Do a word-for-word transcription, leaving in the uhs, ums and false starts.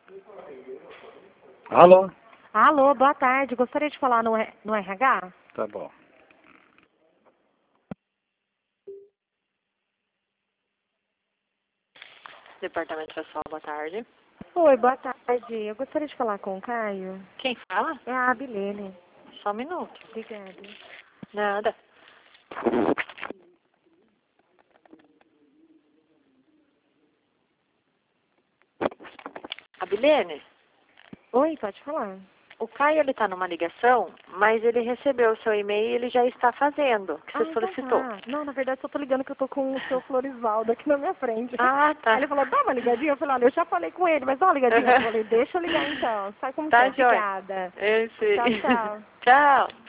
Alô? Alô, boa tarde. Gostaria de falar no, no R H? Tá bom. Departamento pessoal, boa tarde. Oi, boa tarde. Eu gostaria de falar com o Caio. Quem fala? É a Abilene. Só um minuto. Obrigada. Nada. Abilene, Oi, pode falar. o Caio ele tá numa ligação, mas ele recebeu o seu e-mail e ele já está fazendo, o que Ah, você então solicitou. tá. Não, na verdade, eu tô ligando que eu tô com o seu Florisvaldo aqui na minha frente. Ah, tá. Aí ele falou, dá uma ligadinha? Eu falei, olha, eu já falei com ele, mas dá uma ligadinha. Eu falei, deixa eu ligar então. Sai como Tá, que é. joia. Obrigada. Eu sei. Tchau, tchau. Tchau.